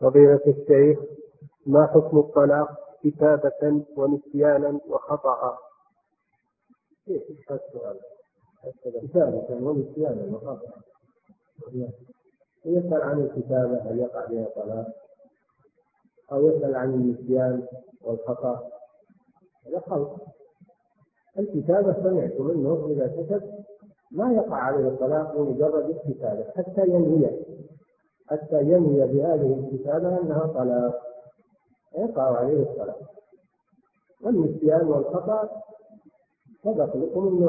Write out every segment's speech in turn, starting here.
فضيلة الشيخ، ما حكم الطلاق كتابة ونسيانا وخطأ؟ كيف السؤال؟ كتابة ونسيانا وخطأ، يسأل عن الكتابة هل يقع بها طلاق، أو يسأل عن النسيان والخطأ. هذا خلط. الكتابة سمعت منه إذا كتب ما يقع عليه الطلاق بمجرد الكتابة حتى ينوي بهذه الكتابة أنها طلاق يقع عليه الطلاق. والنسيان والخطأ سبق لكم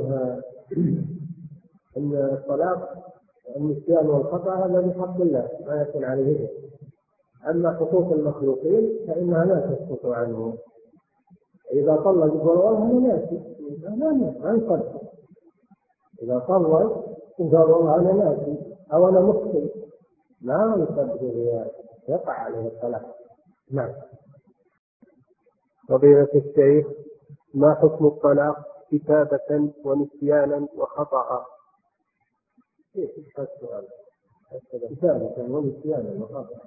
أن الطلاق النسيان والخطأ هذا بحق الله ما يكون عليه إثم. أما حقوق المخلوقين فإنها لا تسقط عنه. إذا طلق يقول والله أنا ناسي، ما ينقذ. إذا طلق يقول والله أنا ناسي أو أنا مخطئ، ما يصدق، يقع عليه الطلاق. نعم. فضيلة الشيخ، ما حكم الطلاق كتابة ونسيانا وخطأ؟ كيف السؤال؟ كتابة ونسيانا وخطأ،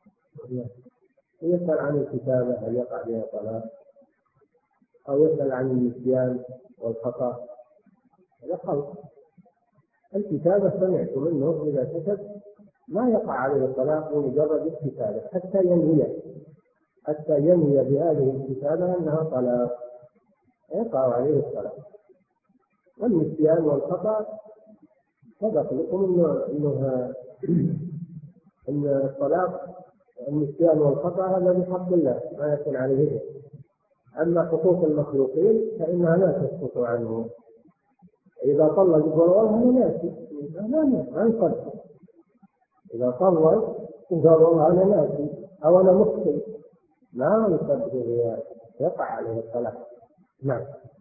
يسأل عن الكتابة هل يقع بها طلاق، أو يسأل عن النسيان والخطأ. هذا خلط. الكتابة سمعت منه إذا كتب ما يقع عليه الطلاق بمجرد الكتابة حتى ينوي بهذه الكتابة أنها طلاق يقع عليه الطلاق. والنسيان والخطأ سبق لكم أن الطلاق النسيان والخطأ هذا بحق الله ما يكون عليه إثم. أما حقوق المخلوقين فإنها لا تسقط عنه. إذا طلق يقول والله أنا ناسي، ما ينقذ. إذا طلق يقول والله أنا ناسي أو أنا مخطئ، ما يصدق، يقع عليه الطلاق. نعم.